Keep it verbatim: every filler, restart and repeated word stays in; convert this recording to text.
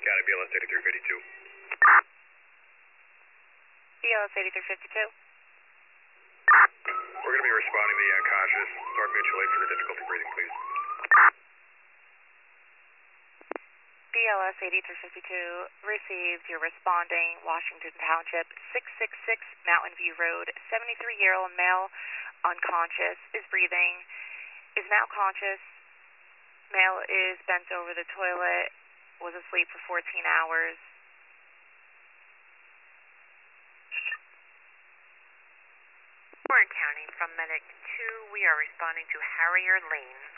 Got it, B L S eighty-three fifty-two. B L S eighty-three fifty-two. We're going to be responding to the unconscious. Start mutual aid for the difficulty breathing, please. B L S eighty-three fifty-two received. You're responding. Washington Township, six six six Mountain View Road. seventy-three-year-old male, unconscious, is breathing, is now conscious. Male is bent over the toilet, was asleep for fourteen hours. Warren County, from Medic two, we are responding to Harrier Lane.